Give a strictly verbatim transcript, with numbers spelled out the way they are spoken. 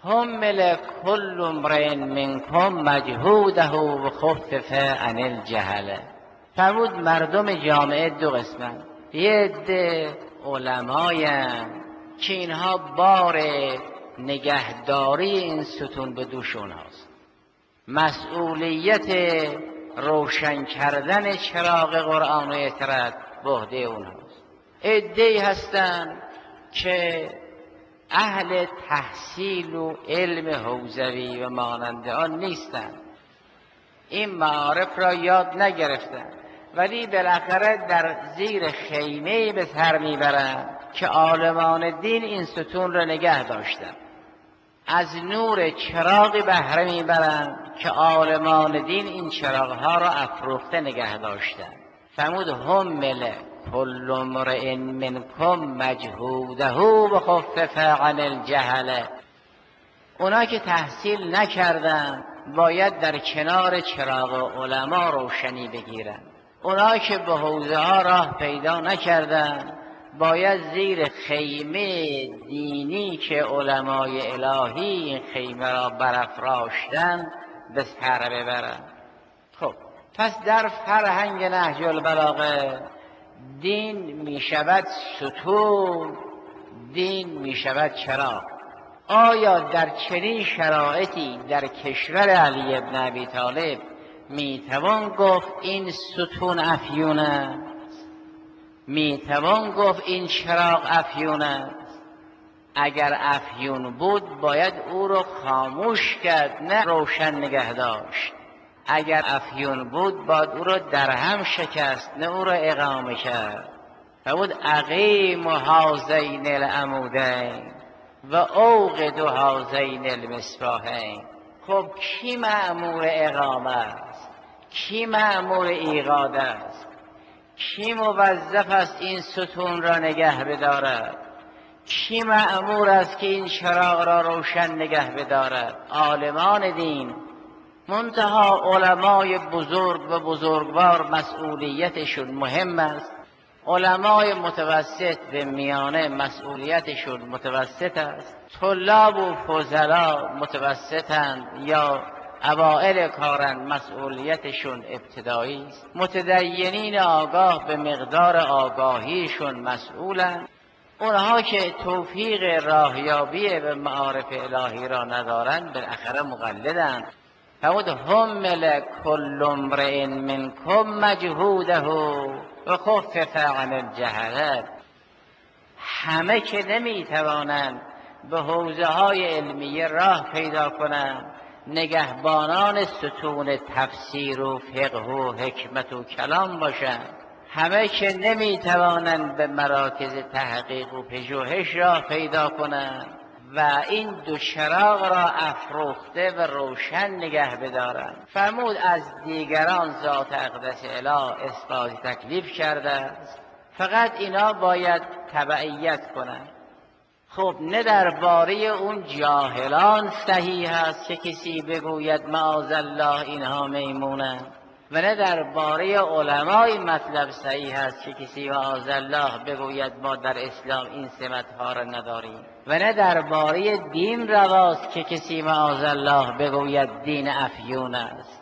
حمل کل امرئ منکم مجهوده و خفف عن الجهل. فرمود مردم جامعه دو قسمن، یه عده علماین که اینها بار نگهداری این ستون به دوش اونهاست، مسئولیت روشن کردن چراغ قرآن و اطرت به عهده اونهاست. عده‌ای هستن که اهل تحصیل و علم حوزوی و مانند آن نیستند، این معارف را یاد نگرفتند، ولی بالاخره در زیر خیمه به سر میبرند که عالمان دین این ستون را نگه داشتند، از نور چراغی بهره میبرند که عالمان دین این چراغها را افروخته نگه داشتند. فرمود حمل کل امرئ منکم مجهوده و خفف عن الجهل. اونا که تحصیل نکردن باید در کنار چراغ علما روشنی بگیرن، اونا که به حوزه ها راه پیدا نکردن باید زیر خیمه دینی که علمای الهی این خیمه را برافراشتن به سر ببرن. خب پس در فرهنگ نهج البلاغه دین می شود ستون، دین می شود چراغ. آیا در چنین شرایطی در کشور علی ابن ابی طالب می توان گفت این ستون افیون است؟ می توان گفت این چراغ افیون است؟ اگر افیون بود باید او رو خاموش کرد، نه روشن نگه داشت. اگر افیون بود باید او رو درهم شکست، نه او رو اقامه کرد. فرمود اقیم هذین العمودین و اوقد هذین المصباحین. خب کی مأمور اقامه است؟ کی مأمور ایقاده است؟ کی موظف است این ستون را نگه بدارد؟ کی مأمور است که این چراغ را روشن نگه بدارد؟ عالمان دین. منتها علمای بزرگ و بزرگوار مسئولیتشون مهم است، علمای متوسط به میانه مسئولیتشون متوسط است، طلاب و فضلا متوسطند یا اوائل کارن مسئولیتشون ابتدایی است، متدینین آگاه به مقدار آگاهیشون مسئولند، اونها که توفیق راهیابی به معارف الهی را ندارند بالاخره مقلدند. فرمود حمل کل امرئ منکم مجهوده و خفف عن الجهل. همه که نمیتوانند به حوزه های علمیه راه پیدا کنند، نگهبانان ستون تفسیر و فقه و حکمت و کلام باشند، همه که نمیتوانند به مراکز تحقیق و پژوهش راه پیدا کنند و این دو چراغ را افروخته و روشن نگه بدارند. فرمود از دیگران ذات اقدس اله اثبات تکلیف کرده است، فقط اینا باید تبعیت کنند. خب نه درباره اون جاهلان صحیح است که کسی بگوید معاذالله اینها میمونند، و نه درباره علمای مطلب صحیح است که کسی معاذالله بگوید ما در اسلام این سمت‌ها را نداریم، و نه درباره دین رواست که کسی معاذالله بگوید دین افیون است.